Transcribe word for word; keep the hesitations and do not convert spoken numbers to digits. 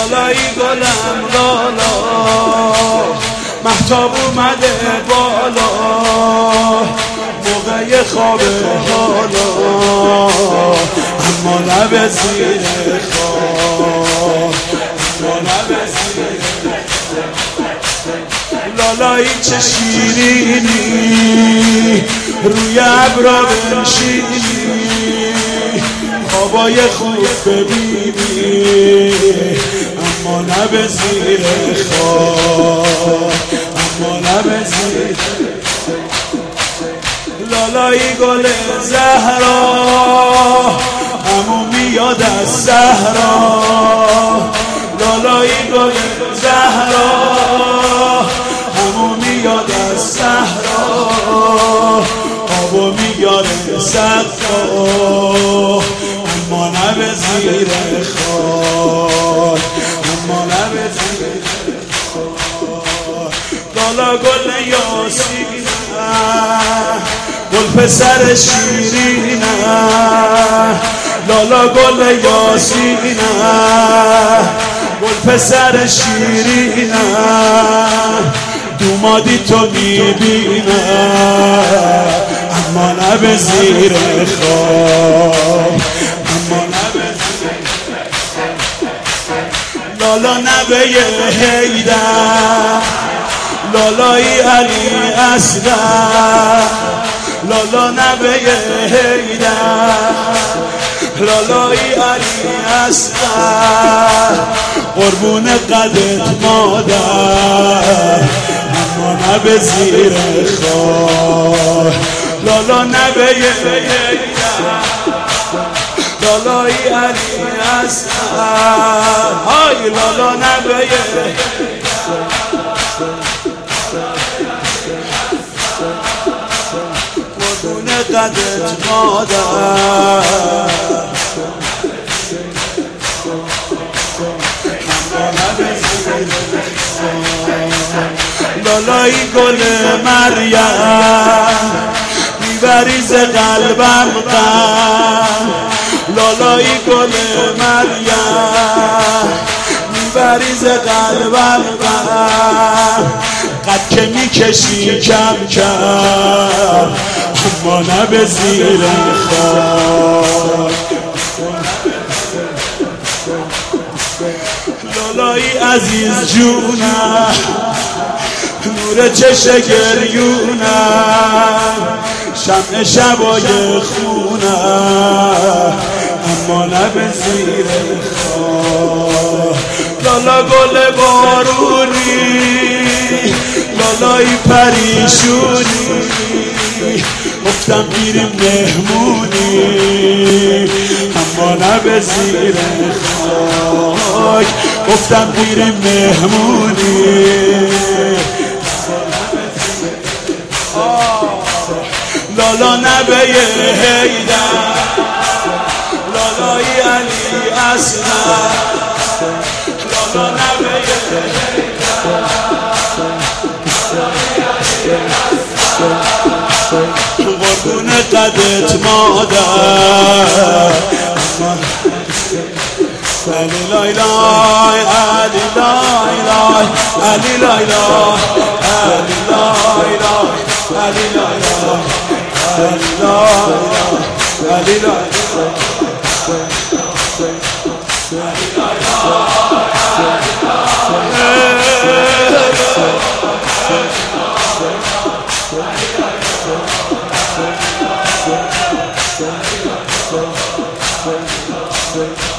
لالایی گلم لالا مهتاب اومده بالا موقع خواب حالا اما لب زیر خواب اما لب زیر لالایی چه شیرینی روی ابرا بنشینی خوابای خوب ببینی اما لب زیر خواب اما لب زیر لالایی گل زهرا همون میاد از صحرا لالایی گل زهرا همون میاد از صحرا آبو میاره صحرا اما لب زیر خاک اما لب زیر خاک لالا گل یاسینه گل پسر شیرینه لالا گل یاسینه گل پسر شیرینه دومادی تو میبینه اما لب زیر خواب اما لب زیر لالا نبه حیدر لالایی علی اصغر لالا نبه حیدر لالایی علی اصغر قربون قدت مادر اما نبه زیر خواه لالا نبه حیدر لالایی علی اصغر های لالا نبه حیدر قربون قدت مادر لالایی گل مریم میبری ز قلبم غم لالایی گل مریم میبری ز قلبم غم قد که میکشی کم کم اما لب زیر خاک لالایی عزیز جونم نور چش گریونم شمع شبای خونم اما لب زیر خاک لالا گل بارونی لالایی پریشونی گفتم میریم مهمونی اما لب زیر خاک گفتم میریم مهمونی لالا نبه حیدر لالایی علی اصغر لالا نبه حیدر قربون قدت مادر علی لای لای علی لای لای علی لای لای علی لای لای علی لای لای علی لای علی لای We'll be right back.